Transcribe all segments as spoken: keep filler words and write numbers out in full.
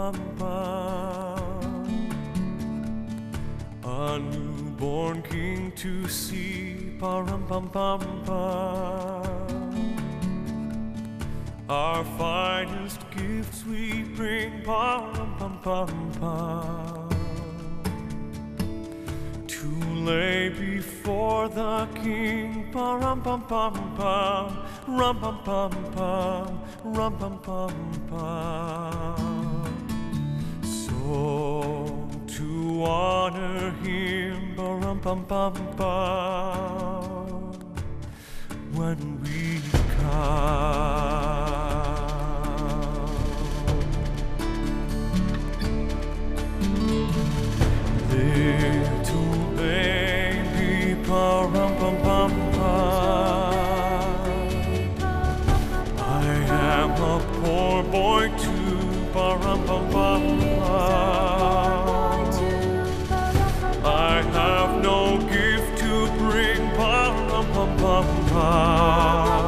bum bum. A newborn king to see, ba-rum bum bum bum. Our finest gifts we bring, ba-rum bum bum bum. To lay before the king, ba-rum bum bum bum, rum bum bum bum, rum bum bum bum. So to honor him, ba-rum bum bum bum, when we come. Little baby, ba-rum bum bum bum. I am a poor boy too, ba-rum bum bum bum. I have no gift to bring, ba-rum bum bum bum.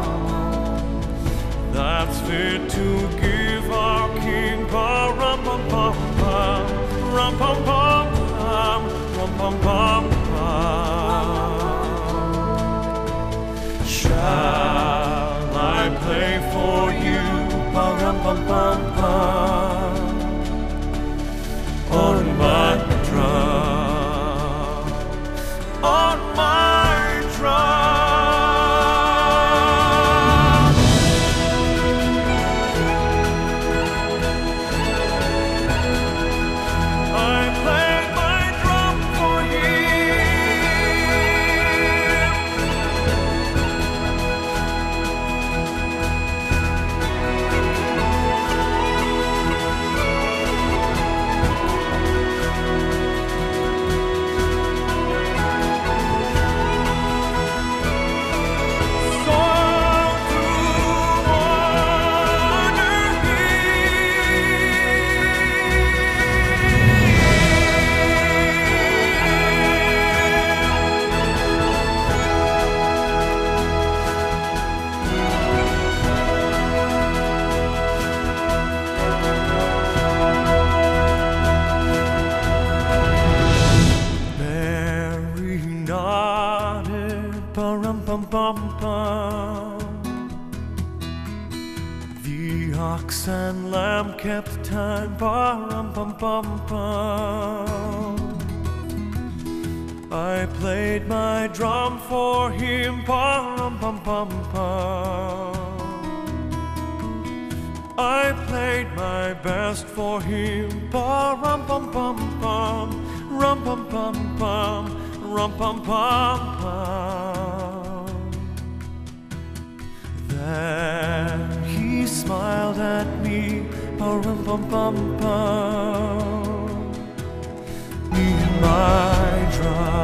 That's fit to give our king, ba-rum bum bum bum, rum bum bum bum, rum bum bum bum. Shall I play for you, ba-rum bum bum bum, on my drum, on my drum. Ba-rum bum bum bum. The ox and lamb kept time, ba-rum bum bum bum. I played my drum for him, ba-rum bum bum bum. I played my best for him, ba-rum bum bum bum, rum bum bum bum, rum bum bum bum. Then he smiled at me, ba-rum bum bum bum, me and my drum.